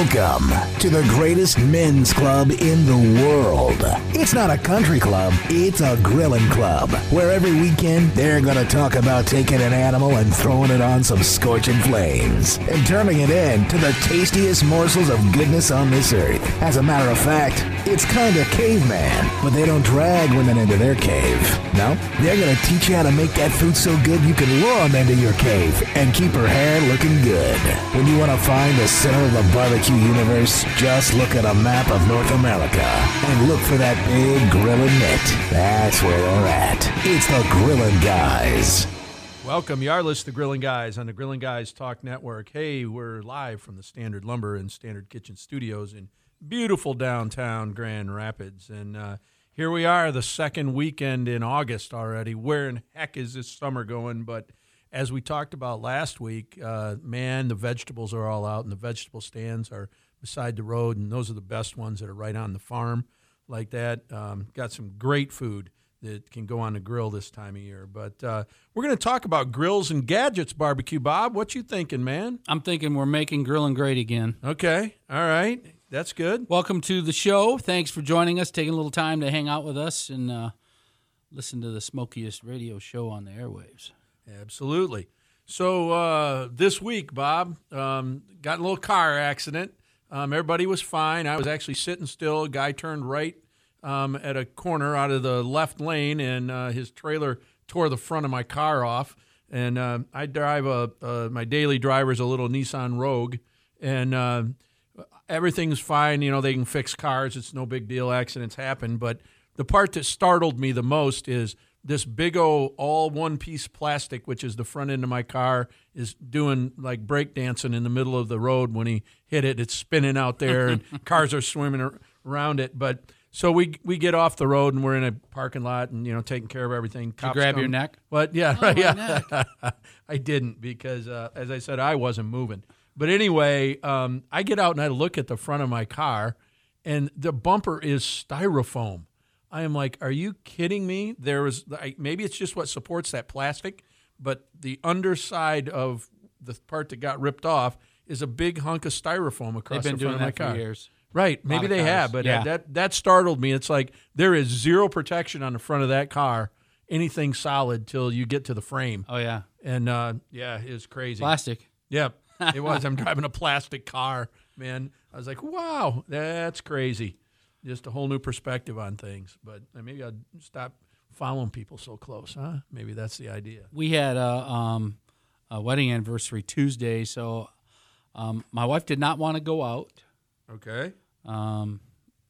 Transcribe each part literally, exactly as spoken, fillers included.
Welcome to the greatest men's club in the world. It's not a country club, it's a grilling club, where every weekend they're going to talk about taking an animal and throwing it on some scorching flames and turning it into the tastiest morsels of goodness on this earth. As a matter of fact, it's kind of caveman, but they don't drag women into their cave. No, they're going to teach you how to make that food so good you can lure them into your cave and keep her hair looking good. When you want to find the center of the barbecue universe, just look at a map of North America and look for that big grilling mitt. That's where they're at. It's the Grilling Guys. Welcome, Yarlis, the Grilling Guys on the Grilling Guys Talk Network. Hey, we're live from the Standard Lumber and Standard Kitchen Studios in beautiful downtown Grand Rapids. And uh, here we are, the second weekend in August already. Where in heck is this summer going? But as we talked about last week, uh, man, the vegetables are all out, and the vegetable stands are beside the road, and those are the best ones that are right on the farm like that. Um, got some great food that can go on the grill this time of year. But uh, we're going to talk about grills and gadgets, Barbecue Bob. What you thinking, man? I'm thinking we're making grilling great again. Okay, all right. That's good. Welcome to the show. Thanks for joining us, taking a little time to hang out with us and uh, listen to the smokiest radio show on the airwaves. Absolutely. So uh, this week, Bob, um, got in a little car accident. Um, everybody was fine. I was actually sitting still. A guy turned right um, at a corner out of the left lane, and uh, his trailer tore the front of my car off. And uh, I drive a, uh, my daily driver is a little Nissan Rogue, and uh, everything's fine. You know, they can fix cars. It's no big deal. Accidents happen. But the part that startled me the most is this big old all one-piece plastic, which is the front end of my car, is doing like breakdancing in the middle of the road when he hit it. It's spinning out there, and cars are swimming ar- around it. But so we we get off the road, and we're in a parking lot and, you know, taking care of everything. Did you grab come. your neck? What? Yeah, oh, right. My Yeah, neck. I didn't because, uh, as I said, I wasn't moving. But anyway, um, I get out and I look at the front of my car, and the bumper is styrofoam. I am like, are you kidding me? There was like, maybe it's just what supports that plastic, but the underside of the part that got ripped off is a big hunk of styrofoam across They've been the front doing of my that car. for years. Right, maybe they cars. have, but yeah. uh, that that startled me. It's like there is zero protection on the front of that car, anything solid till you get to the frame. Oh yeah, and uh, yeah, it's crazy. Plastic. Yep, it was. I'm driving a plastic car, man. I was like, wow, that's crazy. Just a whole new perspective on things. But maybe I'll stop following people so close, huh? Maybe that's the idea. We had a, um, a wedding anniversary Tuesday, so um, my wife did not want to go out. Okay. Um,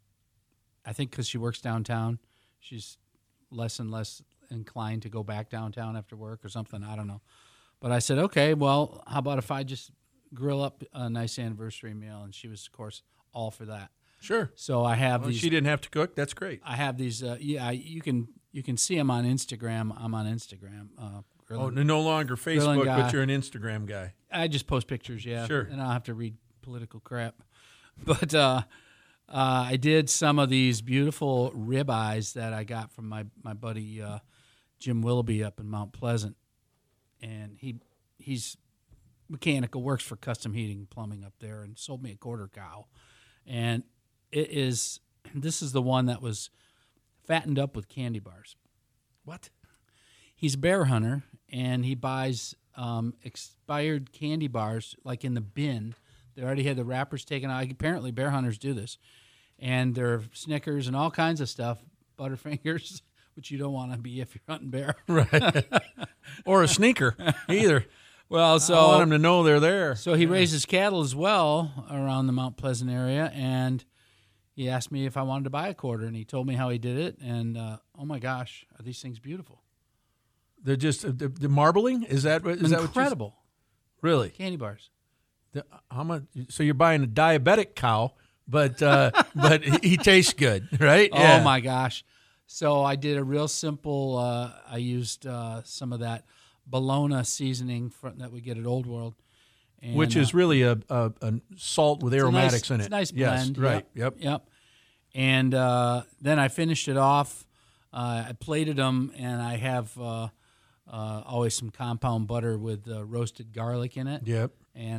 I think because she works downtown, she's less and less inclined to go back downtown after work or something. I don't know. But I said, okay, well, how about if I just grill up a nice anniversary meal? And she was, of course, all for that. Sure. So I have well, these. She didn't have to cook. That's great. I have these. Uh, yeah, you can you can see them on Instagram. I'm on Instagram. Uh, oh, no longer Facebook, but you're an Instagram guy. I just post pictures. Yeah, sure. And I don't have to read political crap. But uh, uh, I did some of these beautiful ribeyes that I got from my my buddy uh, Jim Willoughby up in Mount Pleasant, and he he's mechanical, works for Custom Heating and Plumbing up there, and sold me a quarter cow, and it is this is the one that was fattened up with candy bars. What? He's a bear hunter, and he buys um, expired candy bars like in the bin. They already had the wrappers taken out. Apparently, bear hunters do this. And there are Snickers and all kinds of stuff, Butterfingers, which you don't want to be if you're hunting bear. Right. Or a sneaker, either. Well, so I want them to know they're there. So he yeah. raises cattle as well around the Mount Pleasant area, and he asked me if I wanted to buy a quarter, and he told me how he did it. And, uh, oh, my gosh, are these things beautiful. They're just, the, the marbling? Is that, is that what Incredible. Really? Candy bars. The, how much? So you're buying a diabetic cow, but uh, but he, he tastes good, right? Oh yeah. my gosh! So I did a real simple. Uh, I used uh, some of that bologna seasoning from, that we get at Old World, and, which is uh, really a, a, a salt with aromatics nice, in it. It's a nice Yes, blend. right. Yep. Yep. yep. And uh, then I finished it off. Uh, I plated them, and I have uh, uh, always some compound butter with uh, roasted garlic in it. Yep. And I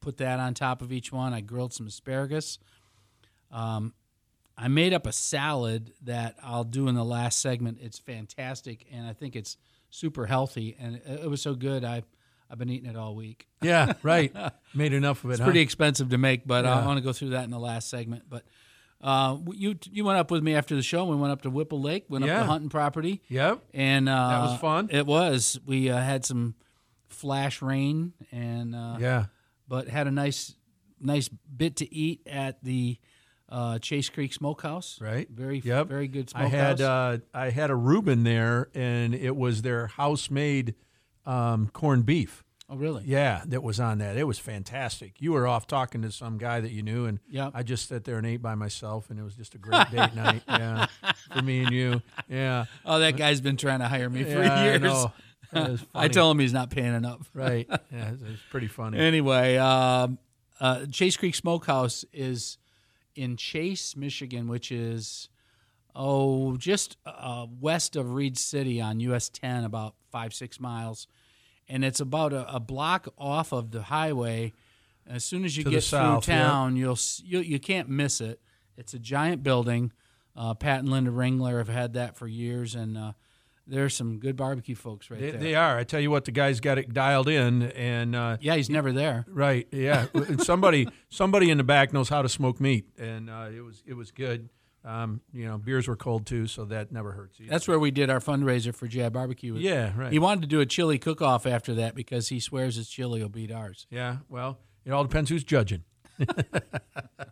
put that on top of each one. I grilled some asparagus. Um, I made up a salad that I'll do in the last segment. It's fantastic, and I think it's super healthy, and it, it was so good. I I've been eating it all week. Yeah, right. Made enough of it. It's huh? pretty expensive to make, but Yeah. I want to go through that in the last segment. But uh, you you went up with me after the show. We went up to Whipple Lake, went Yeah. up to hunting property. Yep. And uh, That was fun. It was. We uh, had some flash rain, and uh, Yeah. but had a nice nice bit to eat at the uh, Chase Creek Smokehouse. Right. Very Yep. very good I smokehouse. had uh, I had a Reuben there, and it was their house-made um, corned beef. oh really? Yeah, that was on that. It was fantastic. You were off talking to some guy that you knew, and Yep. I just sat there and ate by myself, and it was just a great date night. Yeah, for me and you. Yeah, Oh, that guy's been trying to hire me for yeah, I years. know. That was I funny. tell him he's not paying enough. right. Yeah, it was pretty funny. Anyway, um, uh, Chase Creek Smokehouse is in Chase, Michigan, which is oh just uh, west of Reed City on U S ten, about five six miles, and it's about a, a block off of the highway. As soon as you To the get through south, yeah. town, you'll s- you you can't miss it. It's a giant building. Uh, Pat and Linda Ringler have had that for years, and uh, there's some good barbecue folks right They, there. they are. I tell you what, the guy's got it dialed in, and uh, yeah, he's never there. right, yeah. somebody, somebody in the back knows how to smoke meat, and uh, it was, it was good. Um, you know, beers were cold too, so that never hurts either. That's where we did our fundraiser for Jab Barbecue. Yeah, right. He wanted to do a chili cook-off after that because he swears his chili will beat ours. Yeah, well, it all depends who's judging. uh,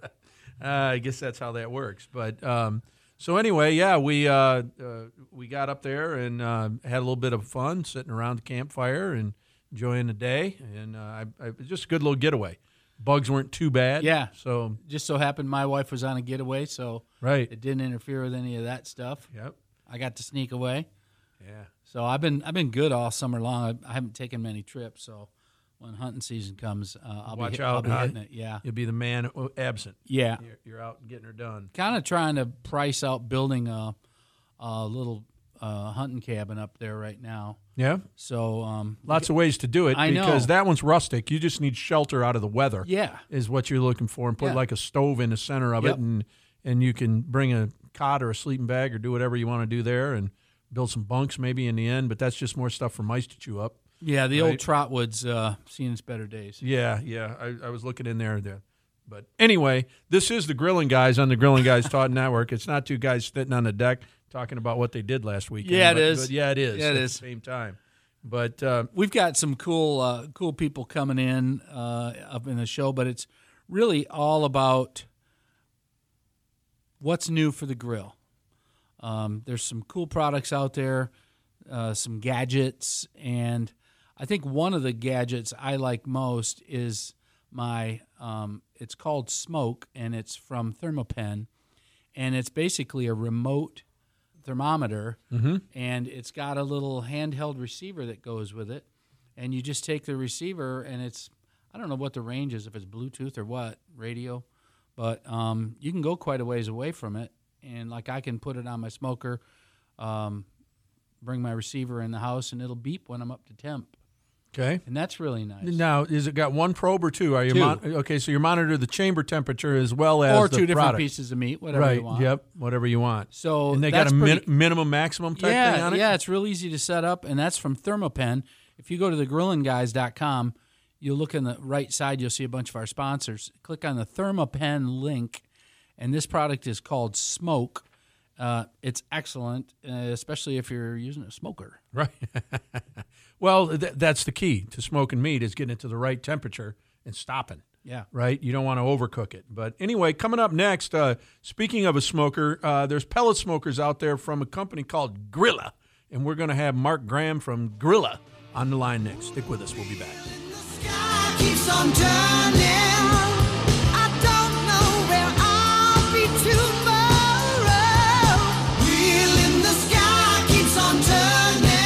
I guess that's how that works. But um, so anyway, yeah, we uh, uh, we got up there and uh, had a little bit of fun sitting around the campfire and enjoying the day, and uh, I, I, it was just a good little getaway. Bugs weren't too bad. Yeah. So Just so happened my wife was on a getaway, so right. it didn't interfere with any of that stuff. Yep. I got to sneak away. Yeah. So I've been I've been good all summer long. I, I haven't taken many trips, so when hunting season comes, uh, I'll Watch be, hit- out, I'll be huh? hitting it. Yeah. You'll be the man absent. Yeah. You're, you're out and getting her done. Kind of trying to price out building a, a little uh, hunting cabin up there right now. Yeah. So um, Lots of ways to do it I know. because that one's rustic. You just need shelter out of the weather. yeah. Is what you're looking for, and put Yeah. like a stove in the center of Yep. it, and and you can bring a cot or a sleeping bag or do whatever you want to do there, and build some bunks maybe in the end. But that's just more stuff for mice to chew up. Yeah, the old Right. Trotwood's uh, seen its better days. Yeah, yeah. I, I was looking in there, there. But anyway, this is the Grilling Guys on the Grilling Guys Talk Network. It's not two guys sitting on the deck talking about what they did last weekend. Yeah, it but- is. but yeah, it is. Yeah, it at is. the same time. But uh, We've got some cool, uh, cool people coming in uh, up in the show, but it's really all about what's new for the grill. Um, there's some cool products out there, uh, some gadgets, and I think one of the gadgets I like most is my. Um, it's called Smoke, and it's from Thermopen, and it's basically a remote thermometer, and it's got a little handheld receiver that goes with it, and you just take the receiver, and it's I don't know what the range is, if it's Bluetooth or what, radio, but um, you can go quite a ways away from it, and like I can put it on my smoker, um, bring my receiver in the house, and it'll beep when I'm up to temp, okay. and that's really nice. Now, is it got one probe or two? Are you Two. mon- okay? So you monitor the chamber temperature as well as Or the two different product. pieces of meat, whatever right? you want. Yep. Whatever you want. So and they that's got a min- pretty- minimum maximum type yeah, thing on it. Yeah, it's real easy to set up, and that's from Thermopen. If you go to the grillin guys dot com, you'll look on the right side, you'll see a bunch of our sponsors. Click on the Thermopen link, and this product is called Smoke. Uh, it's excellent, uh, especially if you're using a smoker. Right. Well, th- that's the key to smoking meat is getting it to the right temperature and stopping. Yeah. Right? You don't want to overcook it. But anyway, coming up next, uh, speaking of a smoker, uh, there's pellet smokers out there from a company called Grilla, and we're going to have Mark Graham from Grilla on the line next. Stick with us. We'll be back. Sky keeps on turning. I don't know where I'll be tomorrow. Wheel in the sky keeps on turning.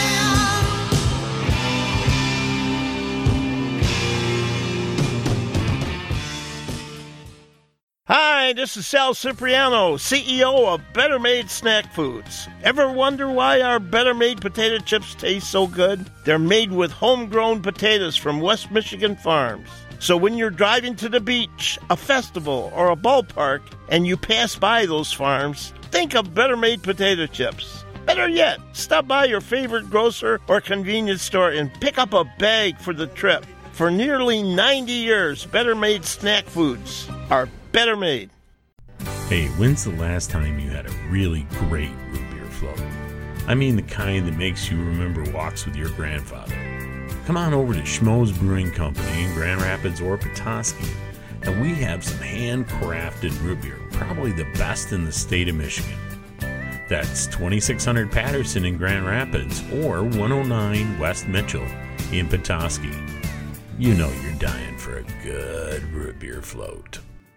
Hi, this is Sal Cipriano, C E O of Better Made Snack Foods. Ever wonder why our Better Made potato chips taste so good? They're made with homegrown potatoes from West Michigan farms. So when you're driving to the beach, a festival, or a ballpark, and you pass by those farms, think of Better Made potato chips. Better yet, stop by your favorite grocer or convenience store and pick up a bag for the trip. For nearly ninety years, Better Made snack foods are Better Made. Hey, when's the last time you had a really great root beer float? I mean the kind that makes you remember walks with your grandfather. Come on over to Schmoes Brewing Company in Grand Rapids or Petoskey, and we have some handcrafted root beer, probably the best in the state of Michigan. That's twenty-six hundred Patterson in Grand Rapids or one oh nine West Mitchell in Petoskey. You know you're dying for a good root beer float.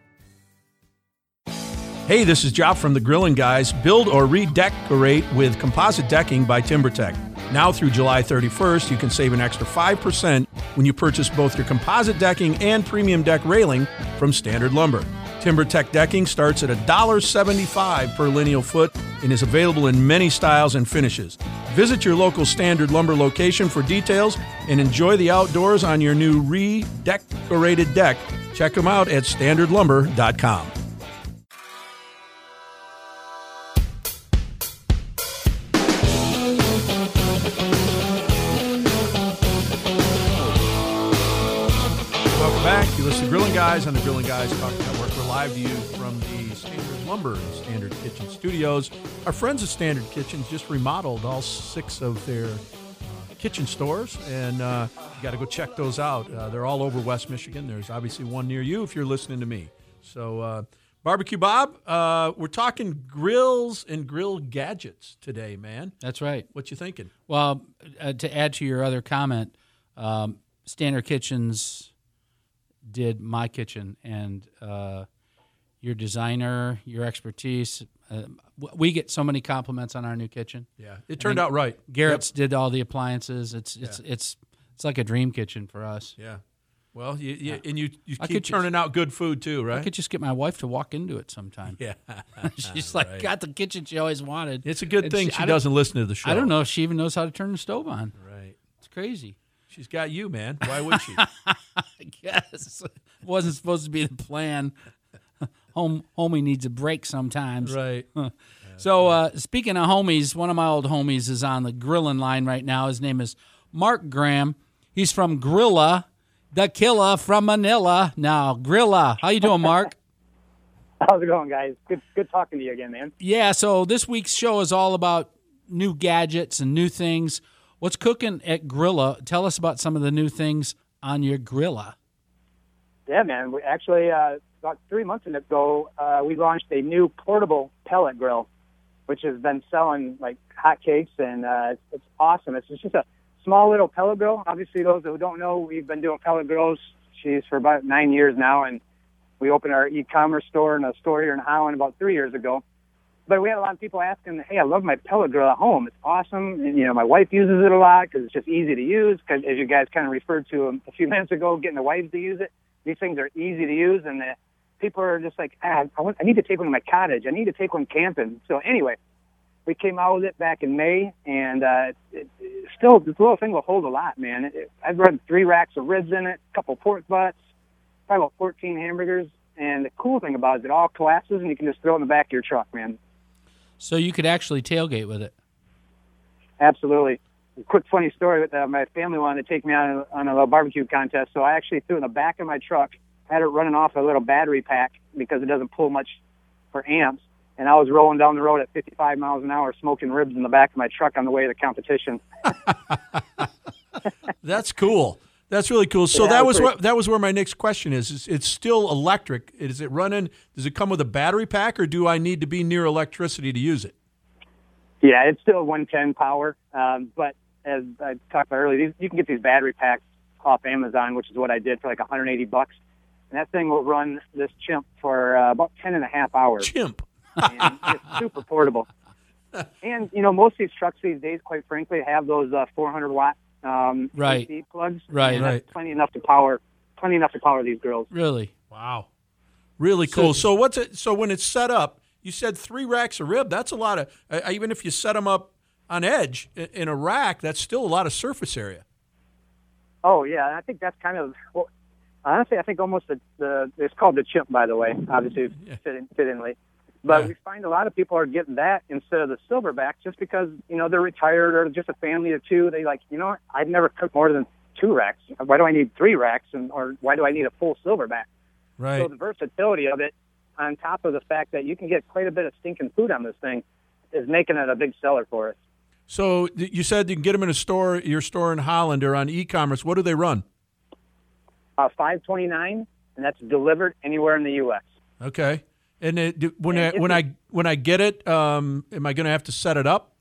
Hey, this is Job from the Grillin' Guys. Build or redecorate with composite decking by TimberTech. Now through July thirty-first, you can save an extra five percent when you purchase both your composite decking and premium deck railing from Standard Lumber. TimberTech decking starts at one dollar seventy-five per lineal foot and is available in many styles and finishes. Visit your local Standard Lumber location for details and enjoy the outdoors on your new redecorated deck. Check them out at standard lumber dot com. Back. You listen to Grilling Guys on the Grilling Guys Talk Network. We're live to you from the Standard Lumber and Standard Kitchen studios. Our friends at Standard Kitchens just remodeled all six of their kitchen stores, and uh, you got to go check those out. Uh, they're all over West Michigan. There's obviously one near you if you're listening to me. So, uh, Barbecue Bob, uh, we're talking grills and grill gadgets today, man. That's right. What you thinking? Well, uh, to add to your other comment, um, Standard Kitchens did my kitchen, and uh, your designer, your expertise. Uh, we get so many compliments on our new kitchen. Yeah, it turned out right. Garrett's Yep. did all the appliances. It's it's Yeah. it's it's like a dream kitchen for us. Yeah. Well, you, you, and you, you I keep could just- turning out good food too, right? I could just get my wife to walk into it sometime. Yeah. She's like, Right. got the kitchen she always wanted. It's a good And thing she- she I don't- doesn't listen to the show. I don't know if she even knows how to turn the stove on. Right. It's crazy. She's got you, man. Why would she? I guess wasn't supposed to be the plan. Home homie needs a break sometimes. right. So uh, speaking of homies, one of my old homies is on the grilling line right now. His name is Mark Graham. He's from Grilla, the killer from Manila. Now, Grilla, how you doing, Mark? How's it going, guys? Good, good talking to you again, man. Yeah, so this week's show is all about new gadgets and new things. What's cooking at Grilla? Tell us about some of the new things on your Grilla. Yeah, man. We actually, uh, about three months ago, uh, we launched a new portable pellet grill, which has been selling like hotcakes, and uh, it's, it's awesome. It's just a small little pellet grill. Obviously, those who don't know, we've been doing pellet grills, geez, for about nine years now, and we opened our e-commerce store and a store here in Holland about three years ago. But we had a lot of people asking, hey, I love my pellet grill at home. It's awesome. And, you know, my wife uses it a lot because it's just easy to use. Because as you guys kind of referred to a few minutes ago, getting the wives to use it, these things are easy to use. And the, people are just like, ah, I, want, I need to take one to my cottage. I need to take one camping. So anyway, we came out with it back in May. And uh, it, it, still, this little thing will hold a lot, man. It, it, I've run three racks of ribs in it, a couple pork butts, probably about fourteen hamburgers. And the cool thing about it is it all collapses, and you can just throw it in the back of your truck, man. So you could actually tailgate with it. Absolutely. A quick funny story with uh, my family wanted to take me on a, on a little barbecue contest, so I actually threw it in the back of my truck, had it running off a little battery pack because it doesn't pull much for amps, and I was rolling down the road at fifty-five miles an hour smoking ribs in the back of my truck on the way to the competition. That's cool. That's really cool. So Yeah, that it was was what that was where my next question is. Is it's still electric? Is it running? Does it come with a battery pack, or do I need to be near electricity to use it? Yeah, it's still one ten power, um, but as I talked about earlier, these, you can get these battery packs off Amazon, which is what I did for like one hundred eighty bucks. And that thing will run this chimp for uh, about ten and a half hours. Chimp. And it's super portable. And, you know, most of these trucks these days, quite frankly, have those uh, four hundred watt um, Right. A C plugs. Right. And Right. that's plenty enough to power, plenty enough to power these grills. Really? Wow. Really cool. So, what's it? So when it's set up, you said three racks of rib. That's a lot of. Uh, even if you set them up on edge in, in a rack, that's still a lot of surface area. Oh, yeah. I think that's kind of, well, Honestly, I think almost the, the it's called the chimp, by the way, obviously Yeah. fit in, fittingly. But Yeah. we find a lot of people are getting that instead of the silverback just because, you know, they're retired or just a family of two. They like, you know what, I've never cooked more than two racks. Why do I need three racks? And or why do I need a full silverback? Right. So the versatility of it, on top of the fact that you can get quite a bit of stinking food on this thing, is making it a big seller for us. So th- you said you can get them in a store, your store in Holland or on e-commerce. What do they run? Uh, five twenty-nine, and that's delivered anywhere in the U S. Okay. And it, do- when And I, if when it- I when I get it, um, am I going to have to set it up?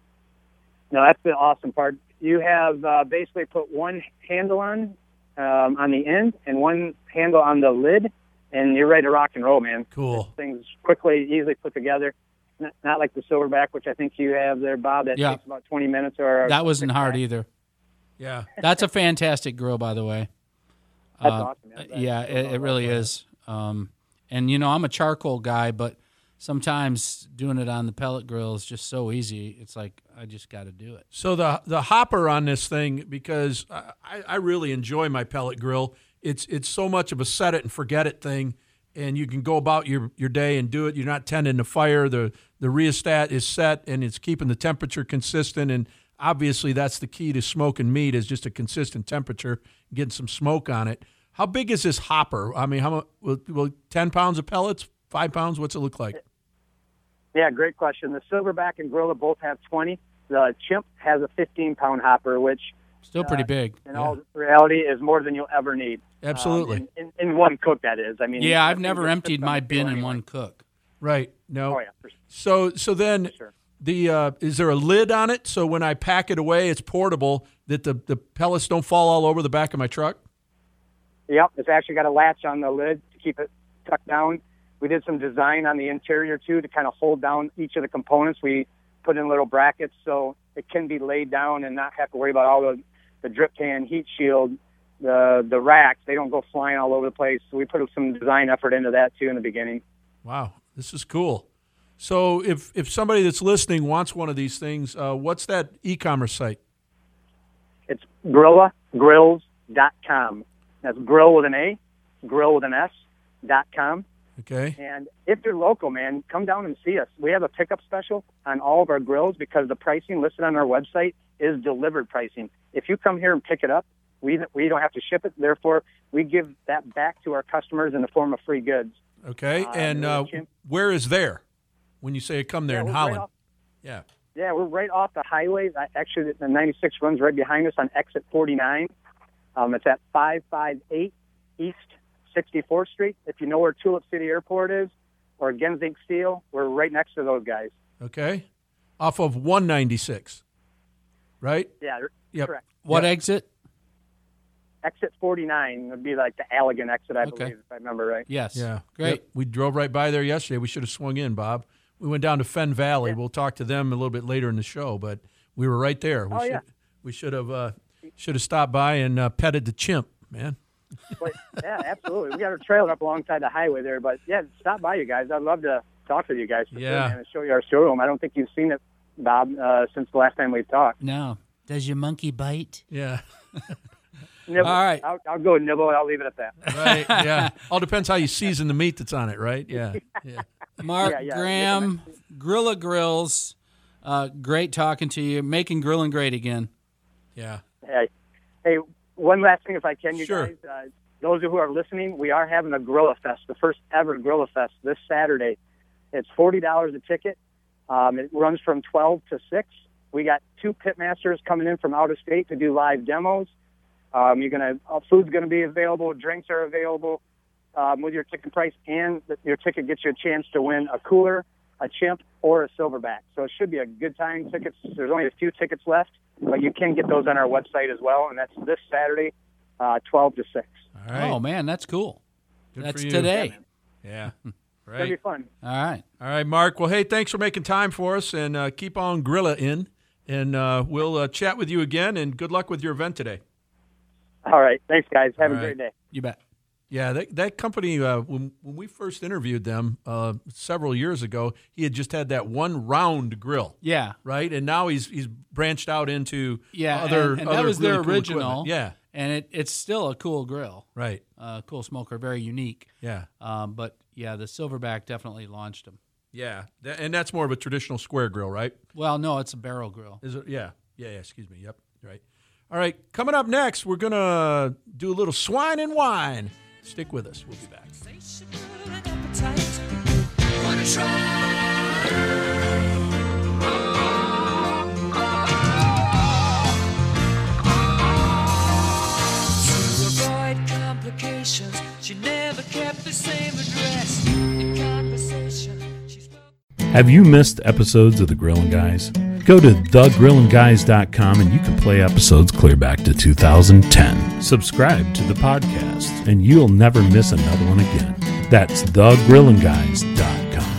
No, that's the awesome part. You have uh, basically put one handle on um, on the end and one handle on the lid, and you're ready to rock and roll, man. Cool. Things quickly, easily put together. Not, not like the silverback, which I think you have there, Bob. That Yeah. takes about twenty minutes. Or That wasn't six hard packs. either. Yeah. That's a fantastic grill, by the way. That's Uh, awesome. Man. That- Yeah, it, it really is. Um, and you know, I'm a charcoal guy, but sometimes doing it on the pellet grill is just so easy. It's like I just got to do it. So the the hopper on this thing, because I, I really enjoy my pellet grill. It's it's so much of a set it and forget it thing, and you can go about your, your day and do it. You're not tending to fire. The the rheostat is set, and it's keeping the temperature consistent. And obviously, that's the key to smoking meat is just a consistent temperature, getting some smoke on it. How big is this hopper? I mean, how much? Will, will ten pounds of pellets? Five pounds? What's it look like? Yeah, great question. The silverback and gorilla both have twenty. The chimp has a fifteen pound hopper, which Still pretty Uh, big. in Yeah. all reality is more than you'll ever need. Absolutely. Um, in, in, in one cook, that is. I mean, Yeah, I've that thing never just emptied sits on my the bin grill in anyway. one cook. Right. No. Oh yeah, for So so then sure. the uh, is there a lid on it so when I pack it away it's portable that the, the pellets don't fall all over the back of my truck? Yep, it's actually got a latch on the lid to keep it tucked down. We did some design on the interior too to kind of hold down each of the components. We put in little brackets so it can be laid down and not have to worry about all the, the drip pan, heat shield, the the racks. They don't go flying all over the place. So we put some design effort into that too in the beginning. Wow, this is cool. So if if somebody that's listening wants one of these things, uh, what's that e-commerce site? It's Grilla Grills dot com. That's grill with an A, grill with an S, dot com. Okay. And if you're local, man, come down and see us. We have a pickup special on all of our grills because the pricing listed on our website is delivered pricing. If you come here and pick it up, we we don't have to ship it. Therefore, we give that back to our customers in the form of free goods. Okay. Uh, and there uh, was Jim- where is there when you say come there Yeah, in we're right Holland? off- Yeah. Yeah, we're right off the highway. I- Actually, the ninety-six runs right behind us on exit forty-nine. Um, it's at five five eight East sixty-fourth Street. If you know where Tulip City Airport is or Genzink Steel, we're right next to those guys. Okay. Off of one ninety-six. Right? Yeah, Yep. correct. What Yep. exit? Exit forty-nine would be like the Allegan exit, I Okay. believe, if I remember right. Yes. Yeah. Great. Yep. We drove right by there yesterday. We should have swung in, Bob. We went down to Fenn Valley. We'll talk to them a little bit later in the show, but we were right there. We Oh, should yeah. we should have uh, should have stopped by and uh, petted the chimp, man. But, yeah, absolutely. We got our trailer up alongside the highway there. But, yeah, stop by, you guys. I'd love to talk with you guys for Yeah. sure, man, and show you our showroom. I don't think you've seen it, Bob, uh, since the last time we talked. No. Does your monkey bite? Yeah. Nibble. All right. I'll, I'll go nibble. I'll leave it at that. Right. Yeah. All depends how you season the meat that's on it, right? Yeah. Yeah. Mark Yeah, yeah. Graham, Grilla Grills. Uh, great talking to you. Making grilling great again. Yeah. Hey, hey, one last thing, if I can, you Sure. guys. Uh, those who are listening, we are having a Gorilla Fest, the first ever Gorilla Fest this Saturday. It's forty dollars a ticket. Um, it runs from twelve to six. We got two pitmasters coming in from out of state to do live demos. Um, you're gonna uh, food's gonna be available, drinks are available um, with your ticket price, and the, your ticket gets you a chance to win a cooler, a chimp, or a silverback. So it should be a good time. Tickets. There's only a few tickets left, but you can get those on our website as well, and that's this Saturday, uh, twelve to six. All right. Oh, man, that's cool. Good that's for you. today. Yeah. It's gonna be Right. fun. All right. All right, Mark. Well, hey, thanks for making time for us, and uh, keep on Grilla in, and uh, we'll uh, chat with you again. And good luck with your event today. All right, thanks, guys. Have All a right. great day. You bet. Yeah, that that company uh, when when we first interviewed them uh, several years ago, he had just had that one round grill, Yeah. right? And now he's he's branched out into Yeah, other and, and other that was really their cool original. equipment. Yeah, And it, it's still a cool grill. Right. Uh, cool smoker, very unique. Yeah. Um, but, yeah, the Silverback definitely launched them. Yeah. Th- and that's more of a traditional square grill, right? Well, no, it's a barrel grill. Is it? Yeah. Yeah, yeah, excuse me. Yep. Right. All right. Coming up next, we're going to do a little swine and wine. Stick with us. We'll be back. Complications. She never kept the same address. In conversation, she spoke. Have you missed episodes of The Grillin' Guys? Go to the grillin guys dot com and you can play episodes clear back to two thousand ten. Subscribe to the podcast and you'll never miss another one again. That's the grillin guys dot com.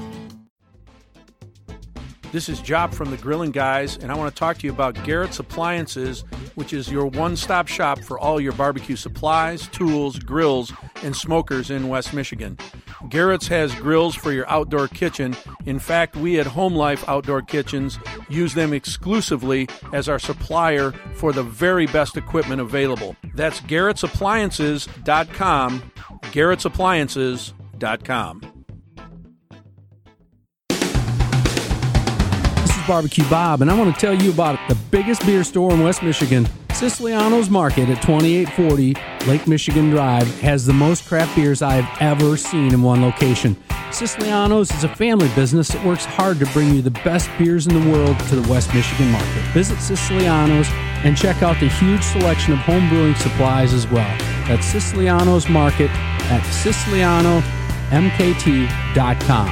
This is Job from the Grillin' Guys, and I want to talk to you about Garrett's Appliances, which is your one-stop shop for all your barbecue supplies, tools, grills, and smokers in West Michigan. Garrett's has grills for your outdoor kitchen. In fact, we at Home Life Outdoor Kitchens use them exclusively as our supplier for the very best equipment available. That's garretts appliances dot com, garretts appliances dot com. Barbecue Bob, and I want to tell you about the biggest beer store in West Michigan. Siciliano's Market at twenty-eight forty Lake Michigan Drive has the most craft beers I have ever seen in one location. Siciliano's is a family business that works hard to bring you the best beers in the world to the West Michigan market. Visit Siciliano's and check out the huge selection of home brewing supplies as well. That's Siciliano's Market at siciliano m k t dot com.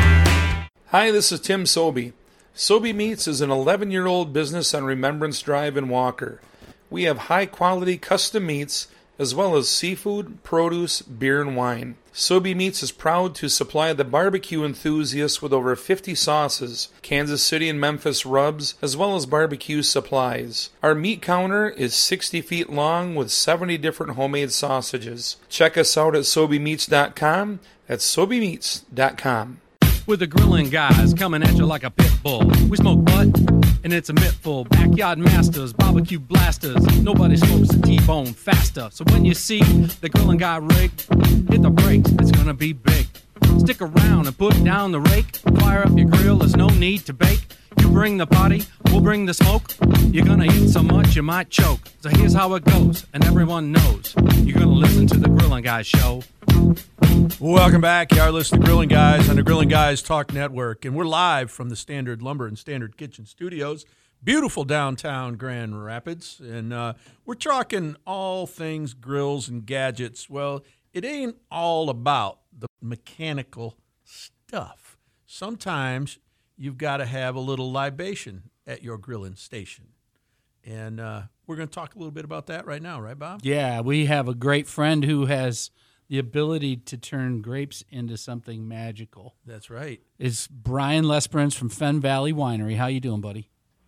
Hi, this is Tim Sobey. Sobey Meats is an eleven-year-old business on Remembrance Drive in Walker. We have high-quality custom meats as well as seafood, produce, beer, and wine. Sobey Meats is proud to supply the barbecue enthusiasts with over fifty sauces, Kansas City and Memphis rubs, as well as barbecue supplies. Our meat counter is sixty feet long with seventy different homemade sausages. Check us out at sobey meats dot com. That's sobey meats dot com. With the Grillin' Guys coming at you like a pit bull. We smoke butt, and it's a mittful. Backyard masters, barbecue blasters. Nobody smokes a T-bone faster. So when you see the Grillin' Guy rig, hit the brakes, it's gonna be big. Stick around and put down the rake. Fire up your grill, there's no need to bake. You bring the party, we'll bring the smoke. You're gonna eat so much you might choke. So here's how it goes, and everyone knows. You're gonna listen to the Grillin' Guys show. Welcome back. You are listening to Grillin' Guys on the Grillin' Guys Talk Network, and we're live from the Standard Lumber and Standard Kitchen Studios, beautiful downtown Grand Rapids, and uh, we're talking all things grills and gadgets. Well, it ain't all about the mechanical stuff. Sometimes you've got to have a little libation at your grilling station, and uh, we're going to talk a little bit about that right now, right, Bob? Yeah, we have a great friend who has the ability to turn grapes into something magical. That's right. It's Brian Lesperance from Fen Valley Winery. How you doing, buddy?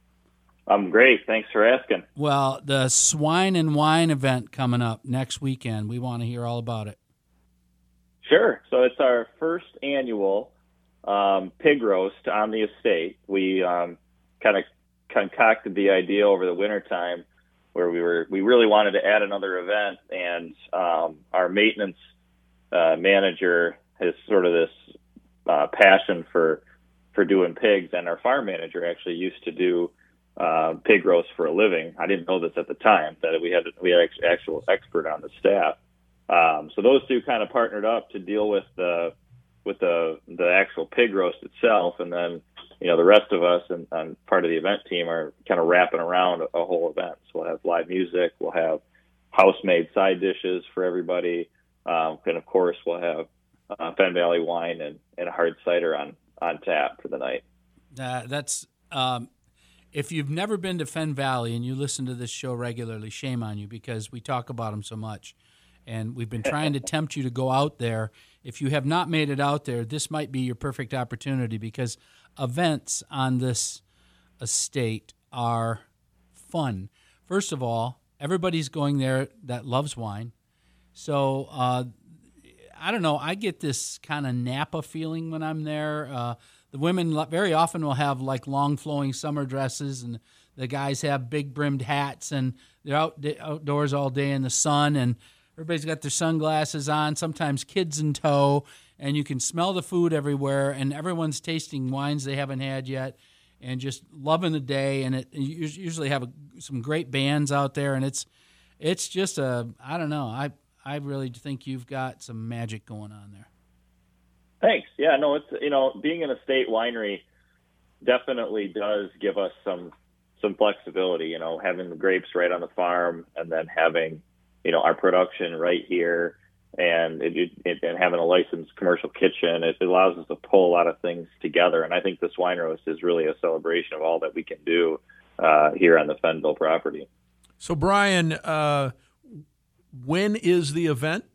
I'm great. Thanks for asking. Well, the Swine and Wine event coming up next weekend. We want to hear all about it. Sure. So it's our first annual um, pig roast on the estate. We um, kind of concocted the idea over the wintertime where we were we really wanted to add another event, and um, our maintenance uh, manager has sort of this uh, passion for for doing pigs, and our farm manager actually used to do uh, pig roast for a living. I didn't know this at the time, that we had we had an actual expert on the staff. Um, so those two kind of partnered up to deal with the with the the actual pig roast itself, and then you know the rest of us and, and part of the event team are kind of wrapping around a, a whole event. So we'll have live music, we'll have house-made side dishes for everybody, um, and of course we'll have uh, Fen Valley wine and, and a hard cider on on tap for the night. Uh, that's um, if you've never been to Fen Valley and you listen to this show regularly, shame on you, because we talk about them so much. And we've been trying to tempt you to go out there. If you have not made it out there, this might be your perfect opportunity, because events on this estate are fun. First of all, everybody's going there that loves wine. So, uh, I don't know, I get this kind of Napa feeling when I'm there. Uh, the women very often will have like long flowing summer dresses, and the guys have big brimmed hats, and they're out outdoors all day in the sun, and everybody's got their sunglasses on, sometimes kids in tow, and you can smell the food everywhere, and everyone's tasting wines they haven't had yet and just loving the day. And it you usually have a, some great bands out there, and it's it's just a, I don't know, I, I really think you've got some magic going on there. Thanks. Yeah, no, it's, you know, being an estate winery definitely does give us some some flexibility, you know, having the grapes right on the farm and then having, you know, our production right here and it, it, and having a licensed commercial kitchen. It allows us to pull a lot of things together. And I think this wine roast is really a celebration of all that we can do uh, here on the Fennville property. So, Brian, uh, when is the event?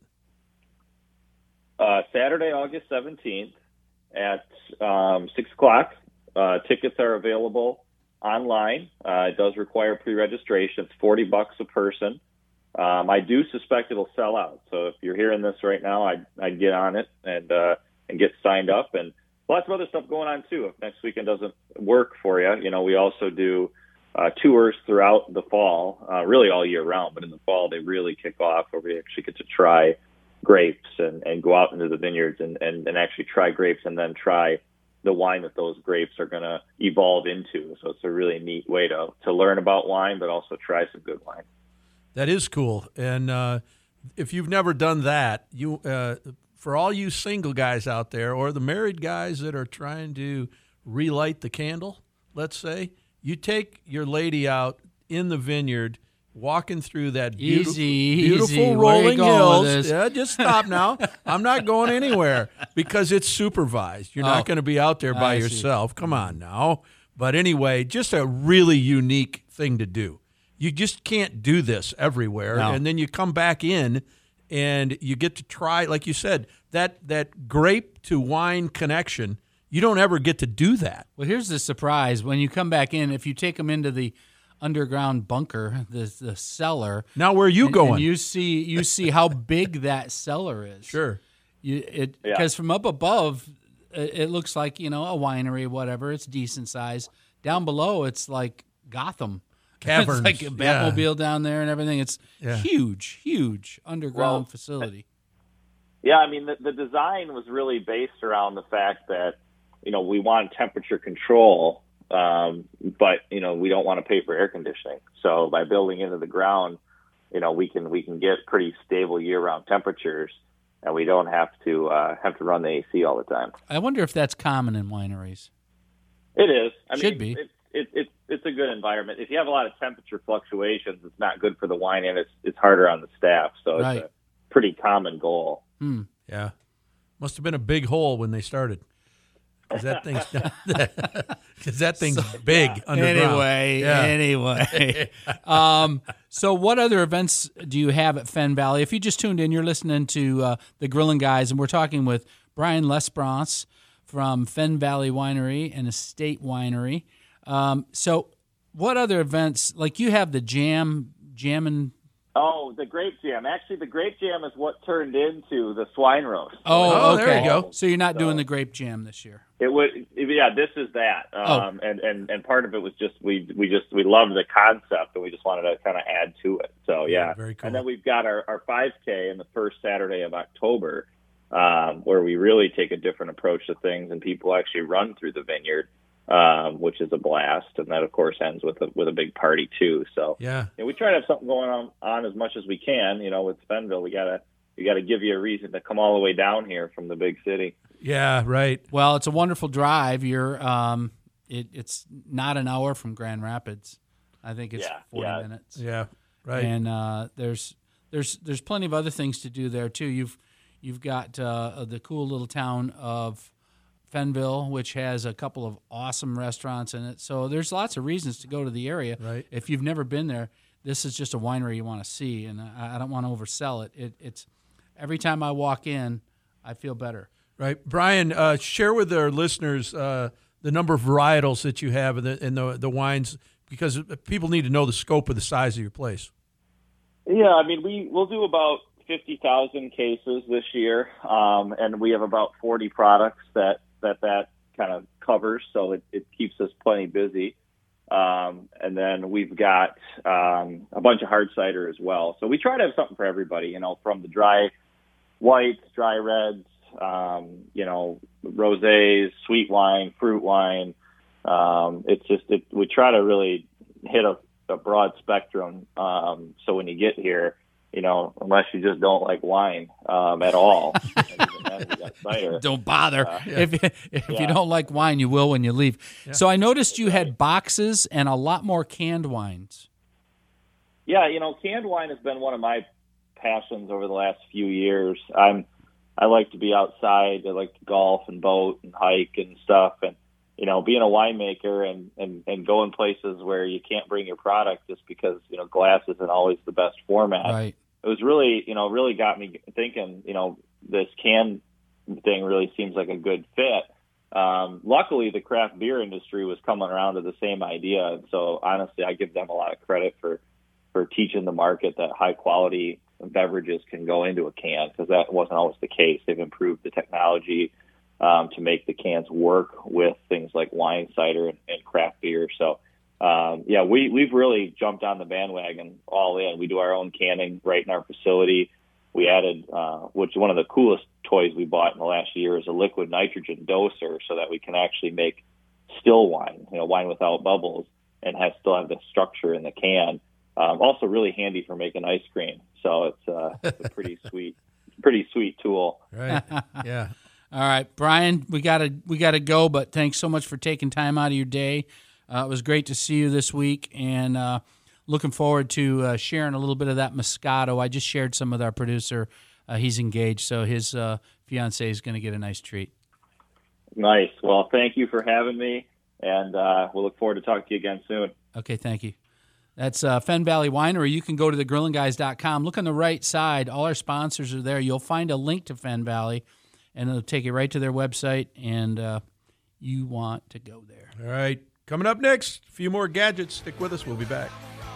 Uh, Saturday, August seventeenth at um, six o'clock. Uh, tickets are available online. Uh, it does require pre-registration. It's forty bucks a person. Um, I do suspect it'll sell out. So if you're hearing this right now, I'd, I'd get on it and uh, and get signed up. And lots of other stuff going on, too. If next weekend doesn't work for you, you know, we also do uh, tours throughout the fall, uh, really all year round. But in the fall, they really kick off where we actually get to try grapes and, and go out into the vineyards and, and, and actually try grapes and then try the wine that those grapes are going to evolve into. So it's a really neat way to, to learn about wine, but also try some good wine. That is cool. And uh, if you've never done that, you uh, for all you single guys out there or the married guys that are trying to relight the candle, let's say, you take your lady out in the vineyard walking through that beautiful, Easy, beautiful easy. rolling Where you going with hills. this? Yeah, just stop now. I'm not going anywhere because it's supervised. You're Oh, not going to be out there by I see. yourself. Come on now. But anyway, just a really unique thing to do. You just can't do this everywhere. No. And then you come back in and you get to try, like you said, that that grape to wine connection. You don't ever get to do that. Well, here's the surprise. When you come back in, if you take them into the underground bunker, the the cellar. Now where are you and, going? And you see you see how big that cellar is. Sure. You it Yeah. because from up above, it, it looks like, you know, a winery, whatever. It's decent size. Down below, it's like Gotham. Caverns. It's like a Yeah. Batmobile down there and everything. It's Yeah. huge, huge underground Well, facility. Yeah, I mean, the, the design was really based around the fact that, you know, we want temperature control, um, but, you know, we don't want to pay for air conditioning. So by building into the ground, you know, we can we can get pretty stable year-round temperatures, and we don't have to uh, have to run the A C all the time. I wonder if that's common in wineries. It is. I Should mean, be. It, it, it, it's a good environment. If you have a lot of temperature fluctuations, it's not good for the wine, and it's it's harder on the staff. So it's Right. a pretty common goal. Hmm. Yeah. Must have been a big hole when they started. Because that thing's, cause that thing's big underground. Anyway, Yeah. anyway. um, so what other events do you have at Fenn Valley? If you just tuned in, you're listening to uh, the Grillin' Guys, and we're talking with Brian Lesbrance from Fenn Valley Winery and Estate Winery. Um, so what other events, like you have the jam, jamming. Oh, the grape jam. Actually, the grape jam is what turned into the swine roast. Oh, Oh, okay. there you go. So you're not So- doing the grape jam this year. It would, yeah. This is that, um, and and and part of it was just we we just we loved the concept, and we just wanted to kind of add to it. So yeah, very cool. And then we've got our our five K in the first Saturday of October, um, where we really take a different approach to things, and people actually run through the vineyard, um, which is a blast, and that of course ends with a with a big party too. So Yeah. you know, we try to have something going on on as much as we can. You know, with Fennville, we gotta we gotta give you a reason to come all the way down here from the big city. Yeah, right. Well, it's a wonderful drive. You're, um, it, it's not an hour from Grand Rapids. I think it's Yeah, forty yeah. minutes. Yeah, right. And uh, there's there's there's plenty of other things to do there too. You've you've got uh, the cool little town of Fennville, which has a couple of awesome restaurants in it. So there's lots of reasons to go to the area. Right. If you've never been there, this is just a winery you want to see, and I, I don't want to oversell it. It. It's every time I walk in, I feel better. Right. Brian, uh, share with our listeners uh, the number of varietals that you have in the, in the the wines, because people need to know the scope of the size of your place. Yeah, I mean, we, we'll do about fifty thousand cases this year, um, and we have about forty products that that, that kind of covers, so it, it keeps us plenty busy. Um, and then we've got um, a bunch of hard cider as well. So we try to have something for everybody, you know, from the dry whites, dry reds, um, you know, rosés, sweet wine, fruit wine. Um, it's just, it, we try to really hit a, a broad spectrum. Um, so when you get here, you know, unless you just don't like wine um, at all, and even then we got cider. Don't bother. Uh, If if yeah. you don't like wine, you will when you leave. Yeah. So I noticed you had boxes and a lot more canned wines. Yeah, you know, canned wine has been one of my passions over the last few years. I'm, I like to be outside. I like to golf and boat and hike and stuff. And, you know, being a winemaker and, and, and going places where you can't bring your product just because, you know, glass isn't always the best format. Right. It was really, you know, really got me thinking, you know, this can thing really seems like a good fit. Um, luckily, the craft beer industry was coming around to the same idea. And so, honestly, I give them a lot of credit for, for teaching the market that high-quality beverages can go into a can, because that wasn't always the case. They've improved the technology um, to make the cans work with things like wine, cider, and, and craft beer. So, Um, yeah, we, we've really jumped on the bandwagon all in. We do our own canning right in our facility. We added, uh, which one of the coolest toys we bought in the last year is a liquid nitrogen doser, so that we can actually make still wine, you know, wine without bubbles, and have still have the structure in the can. Um, also really handy for making ice cream. So it's, uh, it's a pretty sweet, pretty sweet tool. Right. Yeah. All right, Brian, we gotta we gotta go, but thanks so much for taking time out of your day. Uh, it was great to see you this week, and uh, looking forward to uh, sharing a little bit of that Moscato. I just shared some with our producer. Uh, he's engaged, so his uh, fiance is going to get a nice treat. Nice. Well, thank you for having me, and uh, we'll look forward to talking to you again soon. Okay, thank you. That's uh, Fen Valley Winery. You can go to the grilling guys dot com. Look on the right side. All our sponsors are there. You'll find a link to Fen Valley, and it'll take you right to their website, and uh, you want to go there. All right. Coming up next, a few more gadgets. Stick with us. We'll be back.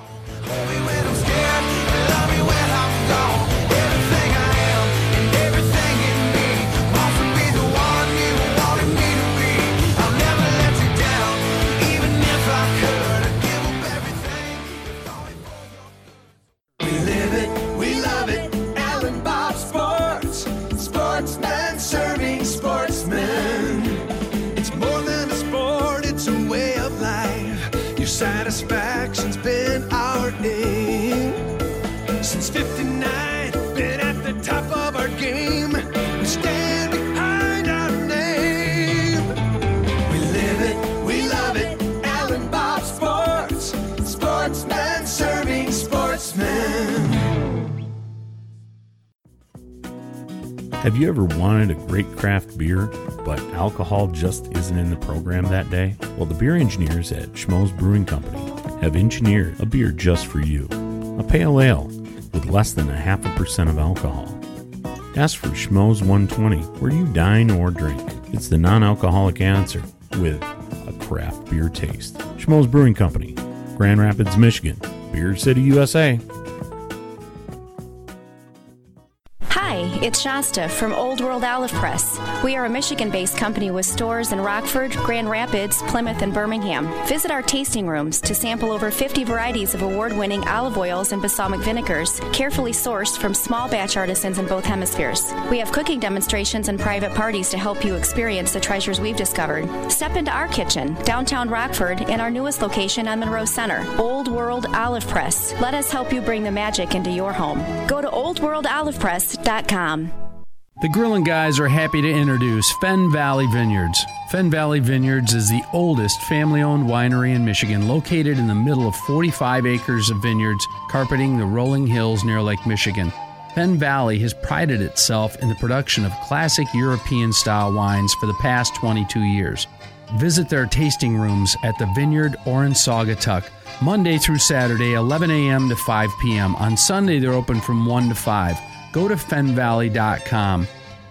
We live it, we love it, Alan Bob Sports. Sportsman serving sportsmen. It's more than a sport, it's a way of life. Your satisfaction's been our aim. Since fifty-nine, been at the top of our game. We stand behind our name. We live it, we love it, Alan Bob Sports. Sportsman serving sportsmen. Have you ever wanted a great craft beer, but alcohol just isn't in the program that day? Well, the beer engineers at Schmoes Brewing Company have engineered a beer just for you. A pale ale with less than a half a percent of alcohol. Ask for Schmoes one twenty where you dine or drink. It's the non-alcoholic answer with a craft beer taste. Schmoes Brewing Company, Grand Rapids, Michigan. Beer City, U S A. Hi, it's Shasta from Old World Olive Press. We are a Michigan-based company with stores in Rockford, Grand Rapids, Plymouth, and Birmingham. Visit our tasting rooms to sample over fifty varieties of award-winning olive oils and balsamic vinegars, carefully sourced from small batch artisans in both hemispheres. We have cooking demonstrations and private parties to help you experience the treasures we've discovered. Step into our kitchen, downtown Rockford, and our newest location on Monroe Center, Old World Olive Press. Let us help you bring the magic into your home. Go to old world olive press dot com. The Grillin' Guys are happy to introduce Fen Valley Vineyards. Fen Valley Vineyards is the oldest family-owned winery in Michigan, located in the middle of forty-five acres of vineyards carpeting the rolling hills near Lake Michigan. Fen Valley has prided itself in the production of classic European-style wines for the past twenty-two years. Visit their tasting rooms at the Vineyard or in Saugatuck, Monday through Saturday, eleven a.m. to five p.m. On Sunday, they're open from one to five. Go to fen valley dot com.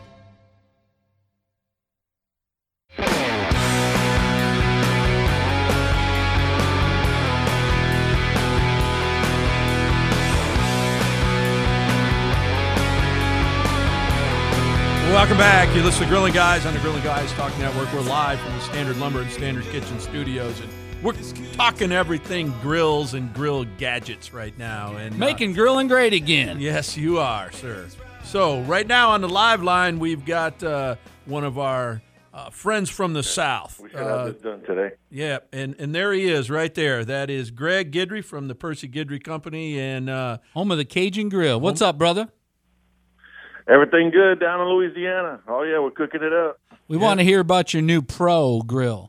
Welcome back. You listen to Grilling Guys on the Grilling Guys Talk Network. We're live from the Standard Lumber and Standard Kitchen studios in we're talking everything grills and grill gadgets right now, and uh, Making grilling great again. yes, you are, sir. So right now on the live line, we've got uh, one of our uh, friends from the South. We should Uh, have this done today. Yeah, and, and there he is right there. That is Greg Guidry from the Percy Guidry Company, and uh, Home of the Cajun Grill. What's up, brother? Everything good down in Louisiana. Oh, yeah, we're cooking it up. We want to hear about your new Pro grill.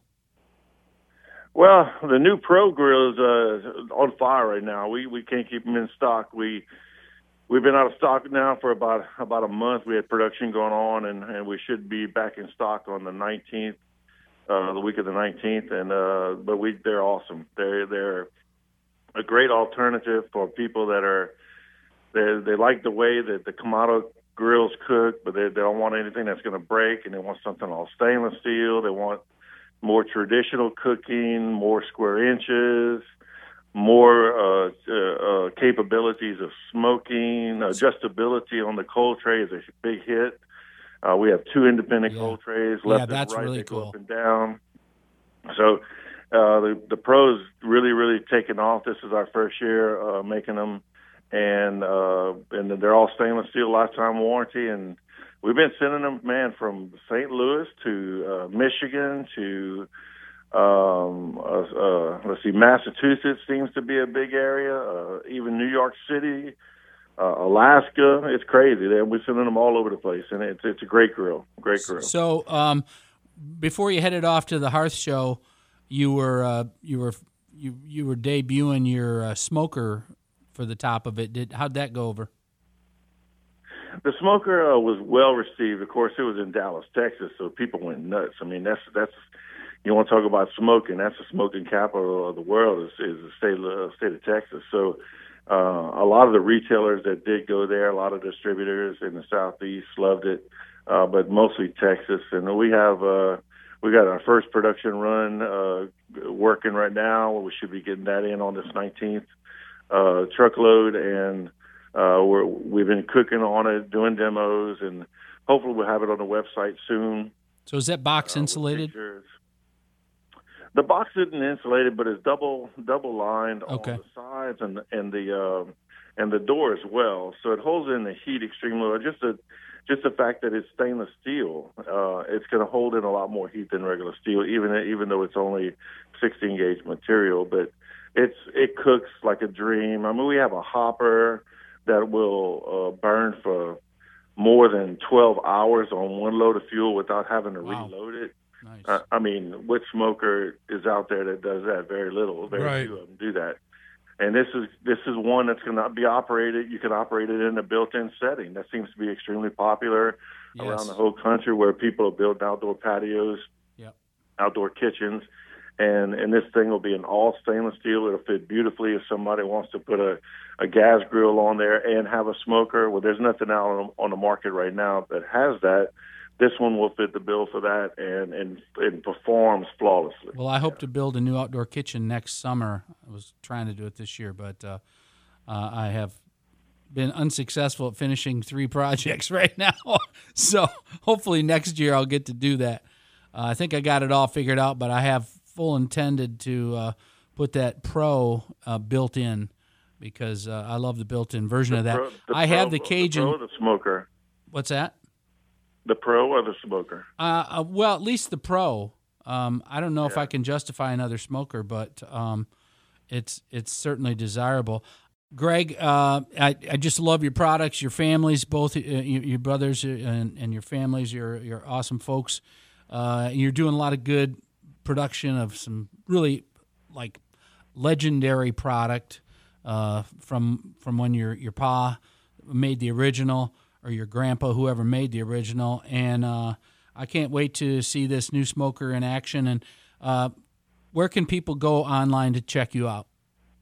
Well, the new Pro grill is uh, on fire right now. We we can't keep them in stock. We we've been out of stock now for about about a month. We had production going on, and, and we should be back in stock on the nineteenth, uh, the week of the nineteenth. And uh, but we they're awesome. They're they're a great alternative for people that are they they like the way that the Kamado grills cook, but they, they don't want anything that's going to break, and they want something all stainless steel. They want more traditional cooking, more square inches, more uh, uh, uh, capabilities of smoking. Adjustability on the cold tray is a big hit. Uh, we have two independent Yeah. cold trays, Yeah, left that's and right. really They go cool. up and down. So uh, the the pros really really taken off. This is our first year uh, making them, and uh, and they're all stainless steel, lifetime warranty, and we've been sending them, man, from Saint Louis to uh, Michigan to, um, uh, uh, let's see, Massachusetts seems to be a big area, uh, even New York City, uh, Alaska. It's crazy. They're, we're sending them all over the place, and it's it's a great grill, great grill. So, um, before you headed off to the Hearth Show, you were uh, you were you you were debuting your uh, smoker for the top of it. Did how'd that go over? The smoker uh, was well received. Of course, it was in Dallas, Texas, so people went nuts. I mean, that's that's you want to talk about smoking? That's the smoking capital of the world. Is, is the state of, uh, state of Texas. So uh, a lot of the retailers that did go there, a lot of distributors in the Southeast loved it, uh, but mostly Texas. And we have uh, we got our first production run uh, working right now. We should be getting that in on this nineteenth uh, truckload, and Uh, we're, we've been cooking on it, doing demos, and hopefully we'll have it on the website soon. So is that box uh, insulated? Pictures. The box isn't insulated, but it's double double lined Okay. on the sides and and the uh, and the door as well, so it holds in the heat extremely well. Just the just the fact that it's stainless steel, uh, it's going to hold in a lot more heat than regular steel, even even though it's only sixteen gauge material. But it's it cooks like a dream. I mean, we have a hopper that will uh, burn for more than twelve hours on one load of fuel without having to Wow. reload it. Nice. Uh, I mean, which smoker is out there that does that? Very little. Very Right. few of them do that. And this is this is one that's going to be operated. You can operate it in a built-in setting. That seems to be extremely popular Yes. around the whole country, where people are building outdoor patios, Yep. outdoor kitchens. And and this thing will be an all stainless steel. It'll fit beautifully if somebody wants to put a, a gas grill on there and have a smoker. Well, there's nothing out on, on the market right now that has that. This one will fit the bill for that, and and, and performs flawlessly. Well, I hope to build a new outdoor kitchen next summer. I was trying to do it this year, but uh, uh, I have been unsuccessful at finishing three projects right now. So hopefully next year I'll get to do that. Uh, I think I got it all figured out, but I have full intended to uh, put that Pro uh, built in, because uh, I love the built-in version The of that. Pro- the I have Pro- the Cajun. The Pro or the smoker? What's that? The Pro or the smoker? Uh, uh, well, at least the Pro. Um, I don't know if Yeah. I can justify another smoker, but um, it's it's certainly desirable. Greg, uh, I, I just love your products, your families, both uh, your, your brothers and, and your families. You're you're awesome folks. Uh, you're doing a lot of good production of some really like legendary product uh, from from when your your pa made the original, or your grandpa, whoever made the original. And uh, I can't wait to see this new smoker in action. And uh, where can people go online to check you out?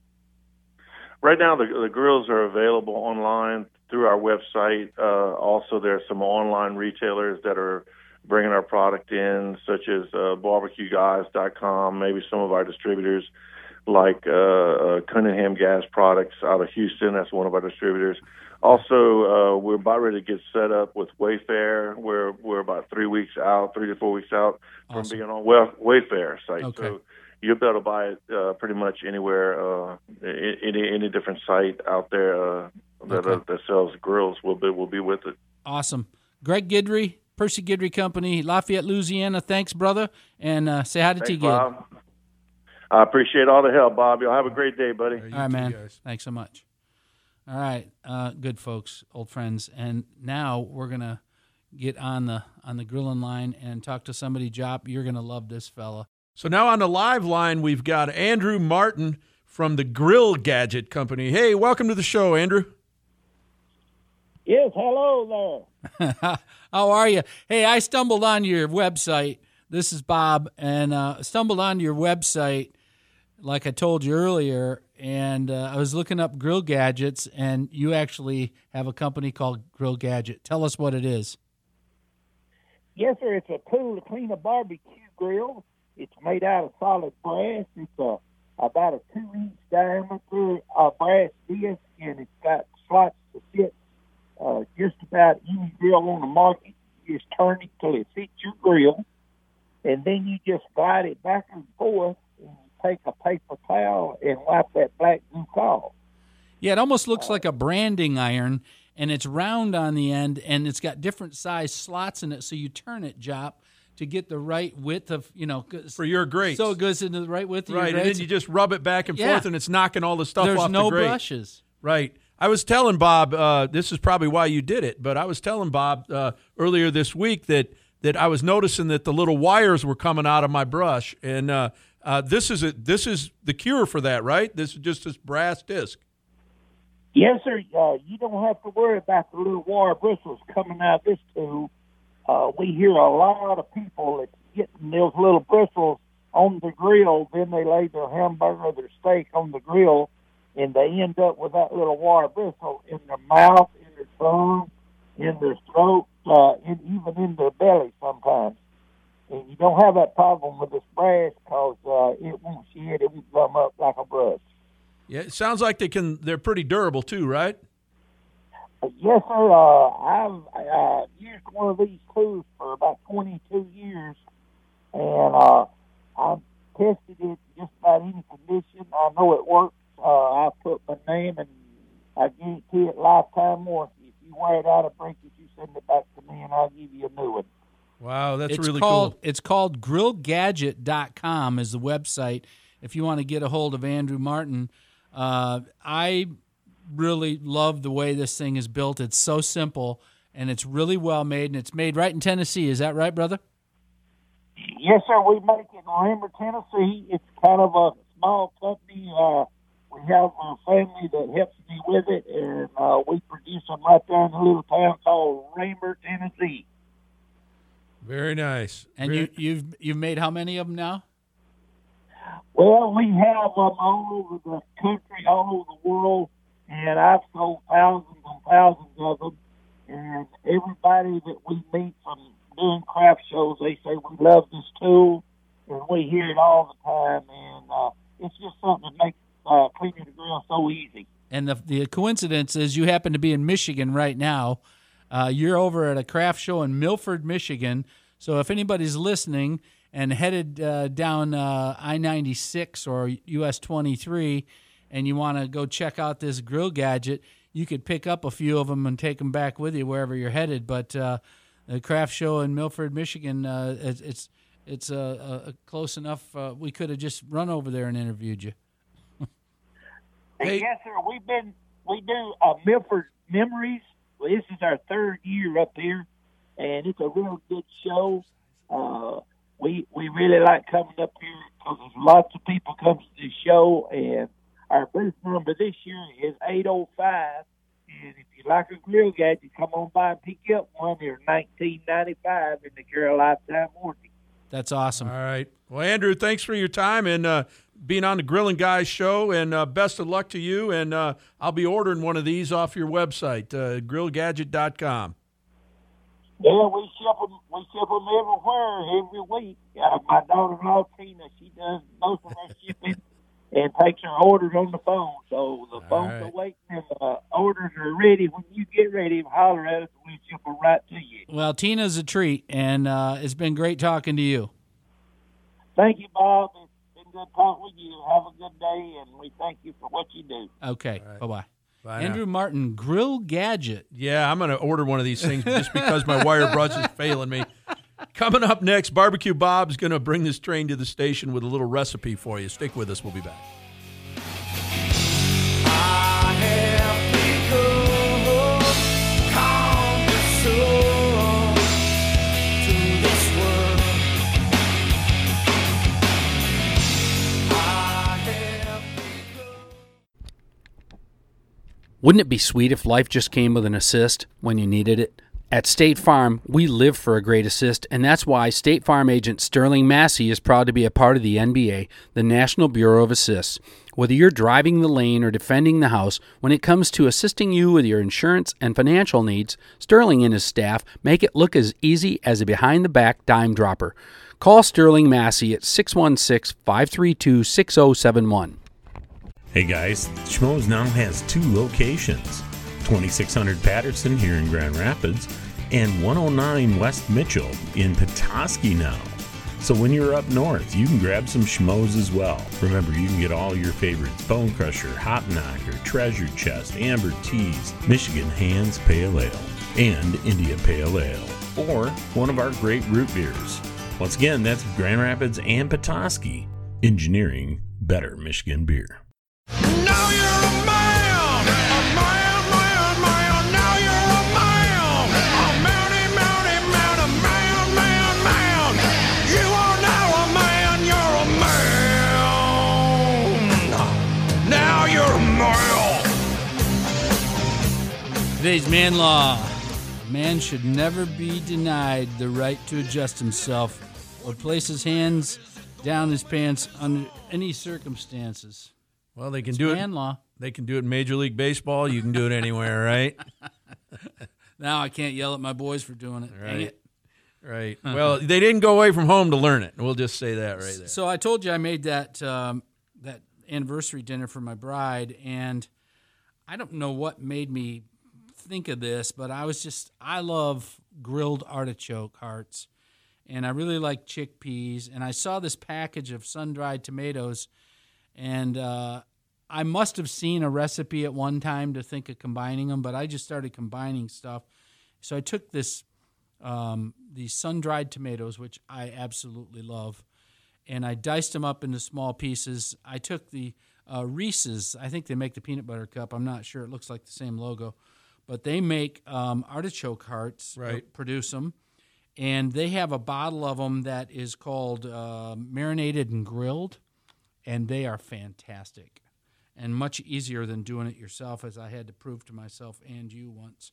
Right now, the, the grills are available online through our website. Uh, also, there are some online retailers that are bringing our product in, such as uh, barbecue guys dot com, maybe some of our distributors like uh, uh, Cunningham Gas Products out of Houston. That's one of our distributors. Also, uh, we're about ready to get set up with Wayfair. We're we're about three weeks out, three to four weeks out from Awesome. being on well, Wayfair site. Okay. So you'll be able to buy it uh, pretty much anywhere, uh, any any different site out there uh, that Okay. uh, that sells grills will be will be with it. Awesome. Greg Gidry, Percy Gidry Company, Lafayette, Louisiana. Thanks, brother. And uh, say hi to Thanks, T. Gid. Bob. I appreciate all the help, Bob. You'll have a great day, buddy. All right, man. Thanks so much. All right, uh, good folks, old friends, and now we're gonna get on the on the grilling line and talk to somebody. Jop, you're gonna love this fella. So now on the live line, we've got Andrew Martin from the Grill Gadget Company. Hey, welcome to the show, Andrew. Yes, hello there. How are you? Hey, I stumbled on your website. This is Bob, and uh, stumbled onto your website, like I told you earlier, and uh, I was looking up grill gadgets, and you actually have a company called Grill Gadget. Tell us what it is. Yes, sir. It's a tool to clean a barbecue grill. It's made out of solid brass. It's a, about a two-inch diameter uh, brass disc, and it's got slots to fit uh, just about any grill on the market. You just turn it till it fits your grill, and then you just glide it back and forth, and you take a paper towel and wipe that black gook off. Yeah, it almost looks like a branding iron, and it's round on the end, and it's got different size slots in it, so you turn it, Jop, to get the right width of, you know. For your grates. So it goes into the right width of Right, your and grates. then you just rub it back and Yeah. forth, and it's knocking all the stuff There's off no the grate. brushes. Right. I was telling Bob, uh, this is probably why you did it, but I was telling Bob uh, earlier this week that that I was noticing that the little wires were coming out of my brush, and uh, uh, this is a, this is the cure for that, right? This is just this brass disc. Yes, sir. Uh, you don't have to worry about the little wire bristles coming out of this tool. Uh, we hear a lot of people that getting those little bristles on the grill, then they lay their hamburger or their steak on the grill, and they end up with that little wire bristle in their mouth, in their tongue, in their throat, uh, and even in their belly sometimes. And you don't have that problem with this brass because uh, it won't shed, it won't gum up like a brush. Yeah, it sounds like they can. They're pretty durable too, right? Yes, sir. Uh, I've uh, used one of these tools for about twenty-two years, and uh, I've tested it just about any condition. I know it works. Uh, I put my name, and I guarantee it lifetime warranty. If you wear it out of break it, you send it back to me, and I'll give you a new one. Wow, that's it's really called, cool. It's called grill gadget dot com is the website if you want to get a hold of Andrew Martin. Uh, I really love the way this thing is built. It's so simple, and it's really well made, and it's made right in Tennessee. Is that right, brother? Yes, sir. We make it in Lambert, Tennessee. It's kind of a small company. Uh, we have a family that helps me with it, and uh, we produce them right there in a little town called Lambert, Tennessee. Very nice. And Very- you, you've you've made how many of them now? Well, we have them all over the country, all over the world, and I've sold thousands and thousands of them. And everybody that we meet from doing craft shows, they say we love this tool, and we hear it all the time. And uh, it's just something that makes uh, cleaning the grill so easy. And the the coincidence is you happen to be in Michigan right now. Uh, you're over at a craft show in Milford, Michigan. So if anybody's listening and headed uh, down uh, I ninety-six or U S twenty-three and you want to go check out this grill gadget, you could pick up a few of them and take them back with you wherever you're headed. But uh, the craft show in Milford, Michigan, uh, it's it's, it's uh, uh, close enough. Uh, we could have just run over there and interviewed you. Hey. Yes, sir. We've been we do uh, Milford Memories. Well, this is our third year up there, and it's a real good show. Uh, we we really like coming up here because there's lots of people come to the show, and our booth number this year is eight oh five. And if you like a grill gadget, come on by and pick up one. They're nineteen ninety-five in the Grill Lifetime Warranty. That's awesome. All right. Well, Andrew, thanks for your time and uh, being on the Grillin' Guys show, and uh, best of luck to you. And uh, I'll be ordering one of these off your website, uh, grill gadget dot com. Yeah, we ship them. We ship them everywhere every week. Uh, my daughter-in-law Tina, she does most of our shipping and takes her orders on the phone. So the phones right. are waiting, and the orders are ready. When you get ready, holler at us, and we ship them right to you. Well, Tina's a treat, and uh, it's been great talking to you. Thank you, Bob. It's been good talking with you. Have a good day, and we thank you for what you do. Okay, right. bye-bye. Bye Andrew now. Martin, Grill Gadget. Yeah, I'm going to order one of these things just because my wire brush is failing me. Coming up next, Barbecue Bob's going to bring this train to the station with a little recipe for you. Stick with us. We'll be back. I have become calm the soul to this world. I have Wouldn't it be sweet if life just came with an assist when you needed it? At State Farm, we live for a great assist, and that's why State Farm agent Sterling Massey is proud to be a part of the N B A, the National Bureau of Assists. Whether you're driving the lane or defending the house, when it comes to assisting you with your insurance and financial needs, Sterling and his staff make it look as easy as a behind-the-back dime dropper. Call Sterling Massey at six one six, five three two, six zero seven one. Hey guys, Schmoes now has two locations, twenty-six hundred Patterson here in Grand Rapids and one oh nine West Mitchell in Petoskey now. So when you're up north, you can grab some Schmoes as well. Remember, you can get all your favorites: Bone Crusher, Hot Knocker, Treasure Chest, Amber Teas, Michigan Hands Pale Ale, and India Pale Ale, or one of our great root beers. Once again, that's Grand Rapids and Petoskey, engineering better Michigan beer. Now you're a man, a man, man, man. Now you're a man, a mounty, mounty, man, a man, man, man. You are now a man, you're a man. Now you're a man. Today's man law. A man should never be denied the right to adjust himself or place his hands down his pants under any circumstances. Well, they can It's do it. man law. They can do it in Major League Baseball. You can do it anywhere, right? Now I can't yell at my boys for doing it. Dang Right. it. Right. Well, they didn't go away from home to learn it. We'll just say that right there. So I told you I made that um, that anniversary dinner for my bride, and I don't know what made me think of this, but I was just I love grilled artichoke hearts, and I really like chickpeas. And I saw this package of sun-dried tomatoes, and uh, I must have seen a recipe at one time to think of combining them, but I just started combining stuff. So I took this. Um, these sun-dried tomatoes, which I absolutely love, and I diced them up into small pieces. I took the uh, Reese's, I think they make the peanut butter cup. I'm not sure. It looks like the same logo. But they make um, artichoke hearts, Right. uh, produce them, and they have a bottle of them that is called uh, Marinated and Grilled, and they are fantastic and much easier than doing it yourself, as I had to prove to myself and you once.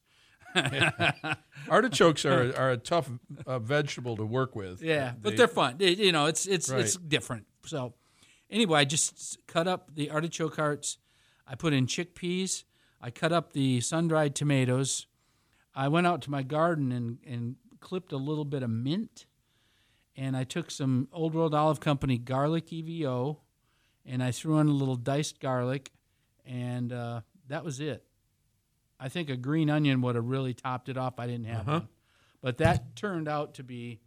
Artichokes are are a tough uh, vegetable to work with. Yeah, but They- they're fun. They- you know, it's it's it's Right. different. So anyway, I just cut up the artichoke hearts. I put in chickpeas. I cut up the sun-dried tomatoes. I went out to my garden and, and clipped a little bit of mint. And I took some Old World Olive Company garlic E V O, and I threw in a little diced garlic, and uh, that was it. I think a green onion would have really topped it off. I didn't have Uh-huh. one. But that turned out to be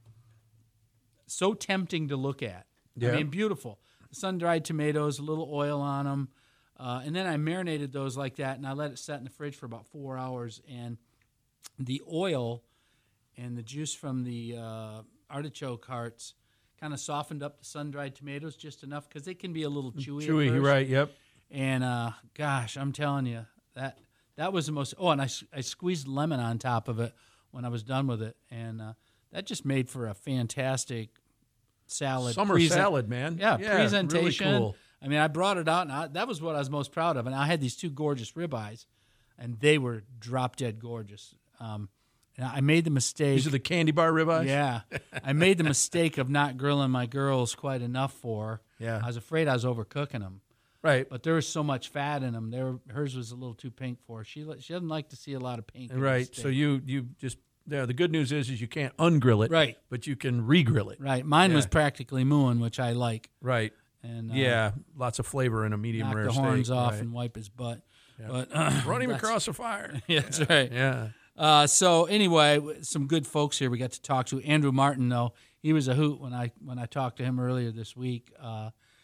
so tempting to look at. Yeah. I mean, beautiful. Sun-dried tomatoes, a little oil on them. Uh, and then I marinated those like that, and I let it set in the fridge for about four hours. And the oil and the juice from the uh, artichoke hearts kind of softened up the sun-dried tomatoes just enough because they can be a little chewy. at Chewy, first. right, yep. And, uh, gosh, I'm telling you, that that was the most – oh, and I, I squeezed lemon on top of it when I was done with it. And uh, that just made for a fantastic salad. Summer Present- salad, man. Yeah, Yeah, really presentation. cool. I mean, I brought it out, and I, that was what I was most proud of. And I had these two gorgeous ribeyes, and they were drop-dead gorgeous. Um, and I made the mistake. These are the candy bar ribeyes? Yeah. I made the mistake of not grilling my girls quite enough for her. Yeah. I was afraid I was overcooking them. Right. But there was so much fat in them. They were, hers was a little too pink for her. She, li- she doesn't like to see a lot of pink in the Right. steak. So you you just yeah. The good news is is you can't ungrill it. Right. But you can re-grill it. Right. Mine was Yeah. practically mooing, which I like. Right. And uh, yeah, lots of flavor in a medium knock rare the steak. horns off right. and wipe his butt. Yeah. But uh, run him that's- across the fire. Yeah, that's right. Yeah. Uh, so anyway, w- some good folks here we got to talk to. Andrew Martin, though, he was a hoot when I when I talked to him earlier this week. Uh,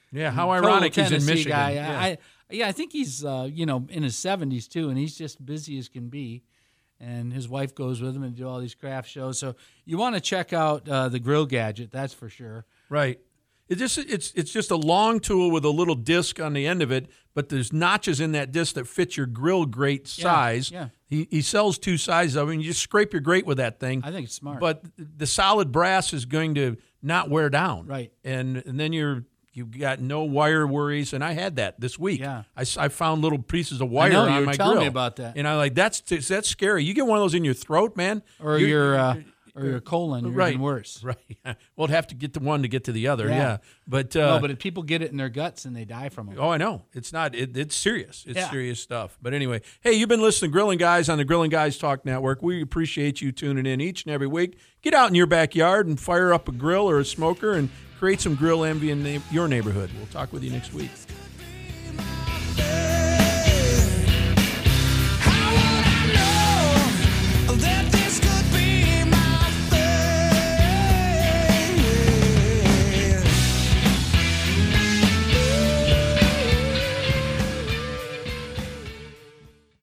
Yeah, how Total ironic he's in Tennessee Michigan. Guy. Yeah. I, yeah, I think he's uh, you know in his seventies too, and he's just busy as can be. And his wife goes with him and do all these craft shows. So you want to check out uh, the Grill Gadget, that's for sure. Right. It just it's it's just a long tool with a little disc on the end of it, but there's notches in that disc that fit your grill grate size. Yeah, yeah. He he sells two sizes of it, and you just scrape your grate with that thing. I think it's smart. But the solid brass is going to not wear down. Right. And and then you're you've got no wire worries, and I had that this week. Yeah. I, s- I found little pieces of wire I know, you on were my telling grill. me about that. And I'm like, that's that's scary. You get one of those in your throat, man. Or you're- your uh, or your colon, you're right. even worse. Right. Well, it'd have to get to one to get to the other. Yeah. Yeah. But uh, no, but if people get it in their guts and they die from it. Oh, I know. It's not. It, it's serious. It's Yeah. serious stuff. But anyway, hey, you've been listening to Grilling Guys on the Grilling Guys Talk Network. We appreciate you tuning in each and every week. Get out in your backyard and fire up a grill or a smoker and create some grill envy in the, your neighborhood. We'll talk with you next week.